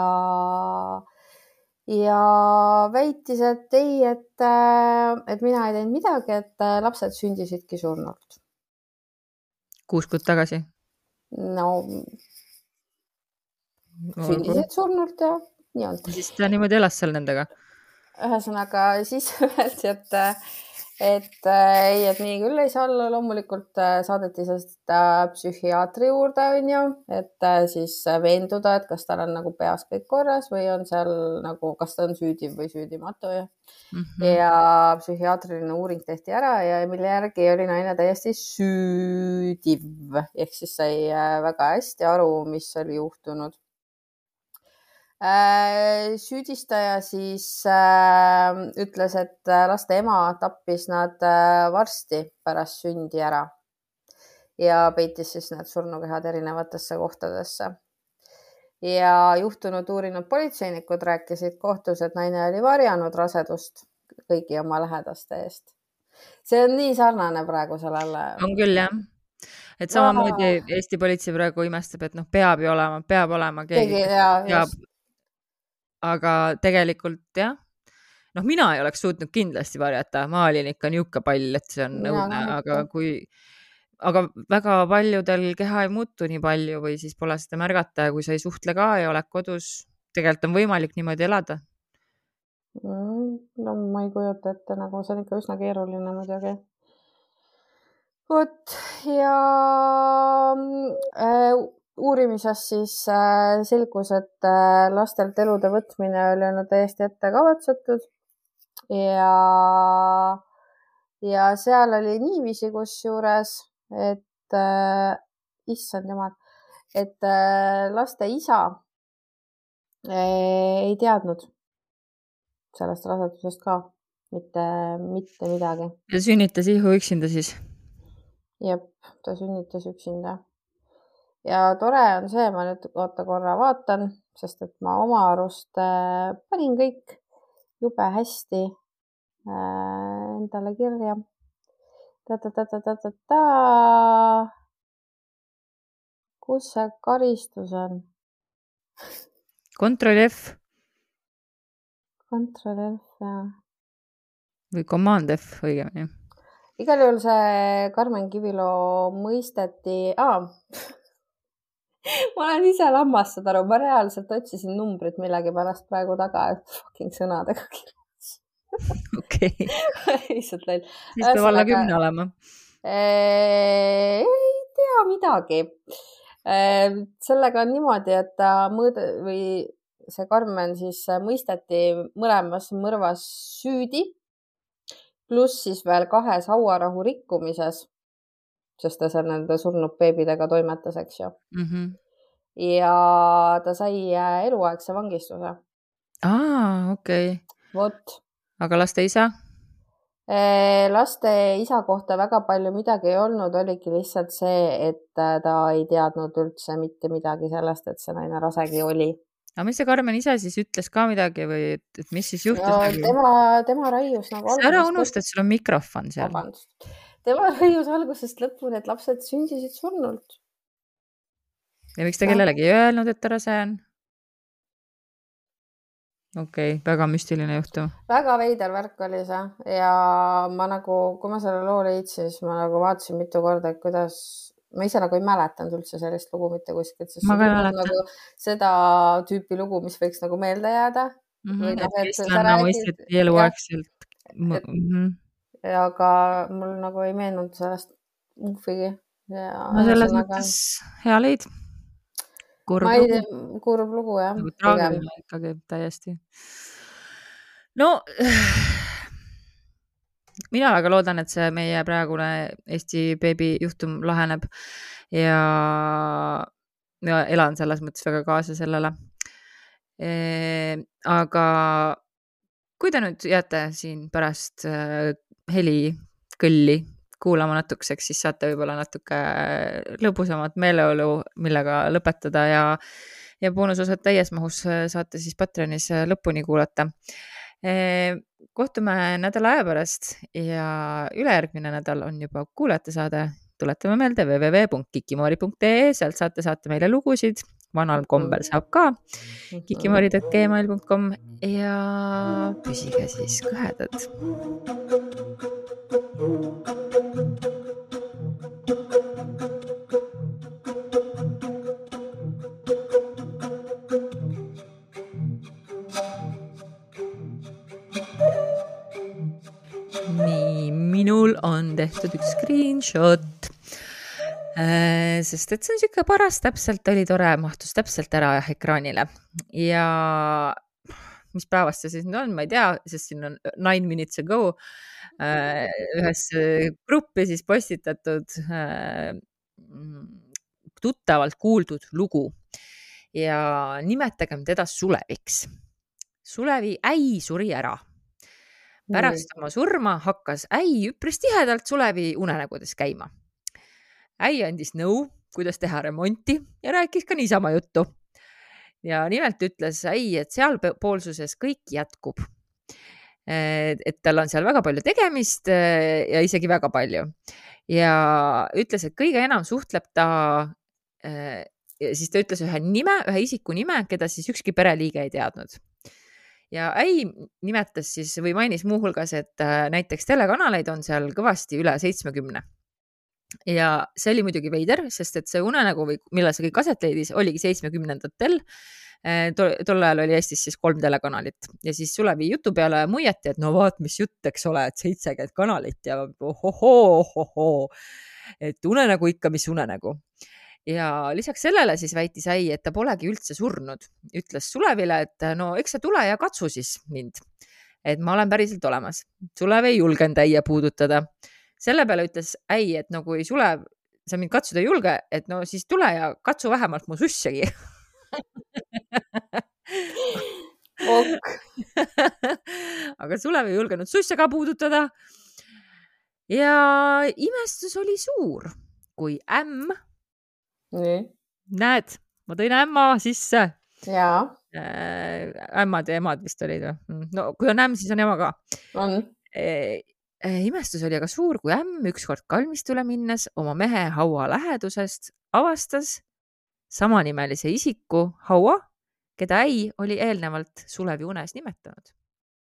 ja väitis, et ei, et, et mina ei teinud midagi, et lapsed sündisidki surnult. Kuus kuud tagasi? No sündisid surnult ja nii on. Siis ta niimoodi elas seal nendega. Ühesõnaga siis öeldi, et, et ei, et nii küll ei saa olla. Loomulikult saadeti seda psühhiaatri juurde, on ju, et siis veenduda, et kas tal on nagu peas kõik korras või on seal nagu, kas ta on süüdiv või süüdimatu. Ja, mm -hmm. ja psühhiaatriline uuring tehti ära ja mille järgi oli naine täiesti süüdiv. Ehk siis sai väga hästi aru, mis oli juhtunud. Süüdistaja siis äh, ütles, et laste ema tappis nad äh, varsti pärast sündi ära ja peitis siis need surnukehad erinevatesse kohtadesse. Ja juhtunud uurinud politseinikud rääkisid kohtus, et naine oli varjanud rasedust kõigi oma lähedaste eest. See on nii sarnane praegu sellele. On küll, jah. Et samamoodi Eesti politsei praegu imestab, et noh, peab ju olema, peab olema keegi, keegi ja, peab. Aga tegelikult jah, noh, mina ei oleks suutnud kindlasti varjata, ma olin ikka niuke pall, et see on õudne, aga kui, aga väga paljudel keha ei muutu nii palju või siis pole seda märgata ja kui sa ei suhtle ka ja oled kodus, tegelikult on võimalik niimoodi elada. No ma ei kujuta ette, nagu see on ikka üsna keeruline muidugi. Vot ja äh, uurimises siis selgus, et lastelt elude võtmine oli olnud täiesti ette kavatsetud ja, ja seal oli niiviisi kusjuures, et äh, issand jumal, et äh, laste isa äh, ei teadnud sellest rasedusest ka mitte, mitte midagi. Ja sünnitas ihu üksinda siis? Jep, ta sünnitas üksinda. Ja tore on see, ma nüüd oota korra vaatan, sest et ma oma arust äh, panin kõik jube hästi äh, endale kirja. Ta-ta-ta-ta-ta-ta-ta. Kus see karistus on? Control F. Control F, jah. Või Command F õigemini. Igal juhul see Karmen Kiviloo mõisteti... Aa, ma olen ise lammastad aru, ma reaalselt otsisin numbrit millegi pärast praegu taga, et fucking sõnadega kirjas. Okei. Lihtsalt läinud. Siis peab alla kümne olema. Ei tea midagi. Sellega on niimoodi, et ta mõõde või see Karmen siis mõisteti mõlemas mõrvas süüdi, pluss siis veel kahes hauarahu rikkumises, sest ta seal nende surnud beebidega toimetas, eks ju. Mm-hmm. Ja ta sai eluaegse vangistuse. Aa, okei. Okay. Vot. Aga laste isa? Laste isa kohta väga palju midagi ei olnud, oligi lihtsalt see, et ta ei teadnud üldse mitte midagi sellest, et see naine rasegi oli. Aga mis see Karmen ise siis ütles ka midagi või et, et mis siis juhtus? No, tema, tema raius nagu... Sa ära unusta, et sul on mikrofon seal. Vabandust. Tema raius algusest lõpuni, et lapsed sündisid surnult. Ja miks ta kellelegi ei öelnud, et ta rase on? Okei, okay, väga müstiline juhtum. Väga veider värk oli see ja ma nagu, kui ma selle loo leidsin, siis ma nagu vaatasin mitu korda, et kuidas... Ma ise nagu ei mäletanud üldse sellist lugu mitte kuskilt, sest ma ka mäletan. Nagu seda tüüpi lugu, mis võiks nagu meelde jääda. Mm-hmm, et Kristlanna mõisteti eluaegselt. Mm-hmm. Aga mul nagu ei meenunud sellest muhvigi. No selles mõttes hea leid. Kurb ma ei lugu. tea, kurb lugu, jah. Nagu traagiline ikkagi täiesti. No... Mina väga loodan, et see meie praegune Eesti beebi juhtum laheneb ja, ja elan selles mõttes väga kaasa sellele. E, aga kui te nüüd jääte siin pärast heli kõlli kuulama natukeseks, siis saate võib-olla natuke lõbusamat meeleolu, millega lõpetada ja, ja boonusosad täies mahus saate siis Patreonis lõpuni kuulata. Kohtume nädala aja pärast ja ülejärgmine nädal on juba kuulajate saade. Tuletame meelde w w w punkt kikimoori punkt e, sealt saate saate meile lugusid. Vanal kombel saab ka kikimoori punkt gmail punkt com ja püsige siis kõhedad. minul on tehtud üks screenshot. Sest et see on siuke paras, täpselt oli tore, mahtus täpselt ära ekraanile. Ja mis päevast see siis on, ma ei tea, sest siin on nine minutes ago ühes gruppi siis postitatud tuttavalt kuuldud lugu ja nimetagem teda Suleviks. Sulevi äi suri ära. Pärast oma surma hakkas äi üpris tihedalt Sulevi unenägudes käima. Äi andis nõu, kuidas teha remonti ja rääkis ka niisama juttu. Ja nimelt ütles äi, et sealpoolsuses kõik jätkub. Et tal on seal väga palju tegemist ja isegi väga palju. Ja ütles, et kõige enam suhtleb ta, ja siis ta ütles ühe nime, ühe isiku nime, keda siis ükski pereliige ei teadnud. Ja äi nimetas siis või mainis muuhulgas, et näiteks telekanaleid on seal kõvasti üle seitsmekümne. Ja see oli muidugi veider, sest et see unenägu, millal see kõik aset leidis, oligi seitsmekümnendatel. Tol ajal oli Eestis siis kolm telekanalit ja siis Sulevi jutu peale muieti, et no vaat, mis jutt, eks ole, et seitsekümmend kanalit ja ohohoo, ohohoo, et unenägu ikka, mis unenägu. Ja lisaks sellele siis väitis äi, et ta polegi üldse surnud. Ütles Sulevile, et no eks sa tule ja katsu siis mind, et ma olen päriselt olemas. Sulev ei julgenud äie puudutada. Selle peale ütles äi, et no kui Sulev, sa mind katsuda ei julge, et no siis tule ja katsu vähemalt mu sussagi. Ok. Aga Sulev ei julgenud sussa ka puudutada. Ja imestus oli suur, kui ämm, Nii. näed, ma tõin ämma sisse. Jaa, Ämmad ja emad vist olid. No kui on ämm, siis on ema ka. on. Imestus oli aga suur, kui ämm ükskord kalmistule minnes oma mehe haua lähedusest avastas samanimelise isiku haua, keda äi oli eelnevalt Sulevi unes nimetanud.